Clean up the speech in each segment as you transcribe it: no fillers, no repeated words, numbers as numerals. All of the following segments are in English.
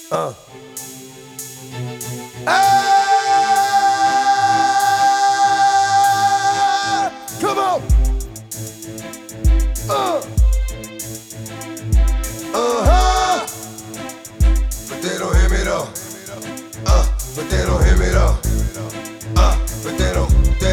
Ah, come on. But they don't hear me though. But they don't hear me though. But they don't.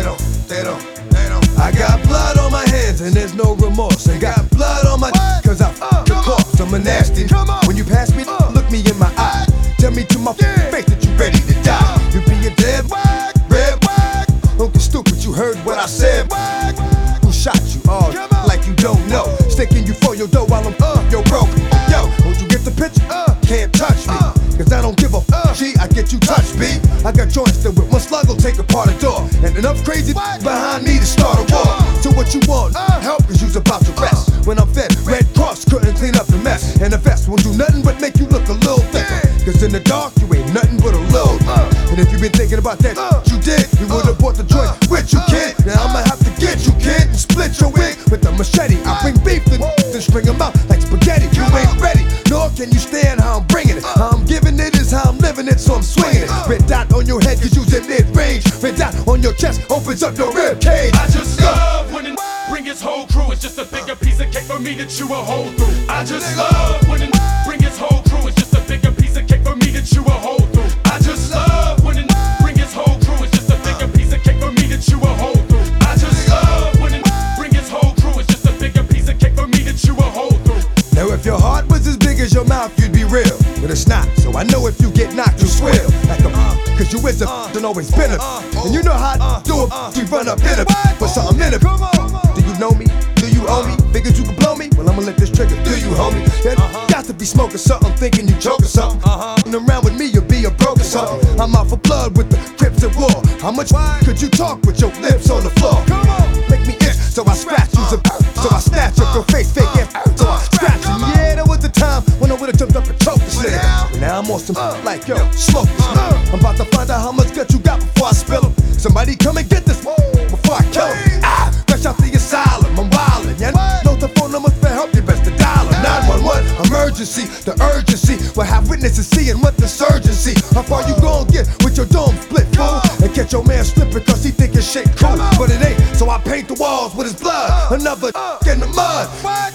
I got blood on my hands and there's no remorse. I got blood on my cause I the corpse. I'm a nasty. When you pass me, look me in my eye. Tell me to my face that you ready to die. You be a dead red. Don't get stupid, you heard what I said. Who shot you? Oh, like you don't know. Sticking you for your dough while I'm yo broke. Yo, won't you get the picture? Can't touch me, cause I don't give a G, I get you touched, B. I got joints that with one slug will take apart a door. And enough crazy behind me to start a war. So what you want? Help, cause you's about to rest. When I'm fed, Red Cross couldn't clean up the mess. And the vest won't do nothing but make you look a little thicker. Cause in the dark, you ain't nothing but a load. And if you been thinking about that, you did, you would've bought the joint with you, kid. Now I'ma have to get you, kid, and split your wig with the machete. I bring beef and string them out like spaghetti. You ain't ready, nor can you stand how I'm bringing it. How I'm giving it is how I'm living it, so I'm swinging it. Red dot on your head cause you's in mid-range. Red dot on your chest opens up your rib cage. I just love when it bring his whole crew. It's just a bigger piece of cake for me to chew a hole through. I just love when it bring his whole crew. It's just a bigger piece of cake for me to chew a hole through. I just love when it bring his whole crew. It's just a bigger piece of cake for me to chew a hole through. I just love when it bring his whole crew. It's just a bigger piece of cake for me to chew a hole through. Now if your heart was as big as your mouth, you'd be real. But it's not, so I know if you get knocked, you swill. Like a cause you is a and always been a. And you know how I do it, we run up in a. But something in it. Do you know me? Do you owe me? Figured you could blow me? Well, I'ma let this trigger. Do you, homie? That got to be smoking something, thinking you joking something. Around with me, you'll be a broken something. I'm out for blood with the Crips at war. How much could you talk with your lips on the floor? Make me itch, so I scratch you. So I snatch up your face, fake ass. So I scratch you. Yeah, there was a time when I would've jumped up and choked this nigga. But now I'm on some like, yo, smoke this nigga. I'm about to find out how much gut you got before I spill him. Somebody come and get this before I kill him. Rush out the asylum, I'm wildin'. Yeah, know the phone numbers for help, you best to dial 'em. 911, emergency, the urgency. We'll have witnesses seeing what the surgeon see. How far you gon' get with your dome split, fool? And catch your man slipping cause he think his shit cool. But it ain't, so I paint the walls with his blood. Another in the mud.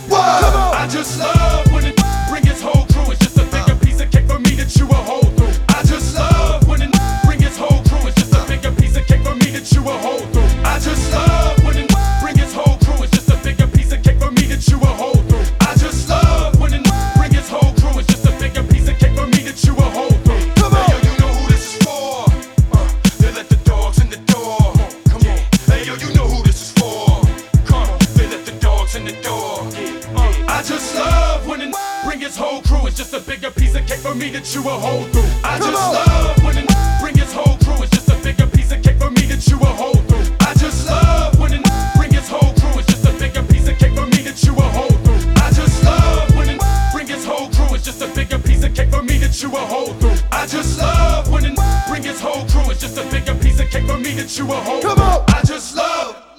I just love when it bring his whole crew. It's just a bigger piece of cake for me to chew a hole through. I just love when it bring his whole crew. It's just a bigger piece of cake for me to chew a hole through. I just love when it bring his whole crew. It's just a bigger piece of cake for me to chew a hole through. I just love when it bring his whole crew. It's just a bigger piece of cake for me to chew a hole through. Come on. Hey, yo, you know who this is for? They let the dogs in the door. Come on. Hey, yo, you know who this is for? Come on. They let the dogs in the door. I just love when it bring his whole crew. It's just a bigger piece of cake for me to chew a hole through. I just love when it bring his whole crew. It's just a bigger piece of cake for me to chew a hole through. I just love when it bring his whole crew. It's just a bigger piece of cake for me to chew a hole through. I just love when it bring his whole crew. It's just a bigger piece of cake for me to chew a hole through. I just love when it bring his whole crew. It's just a bigger piece of cake for me to chew a hole through. I just love.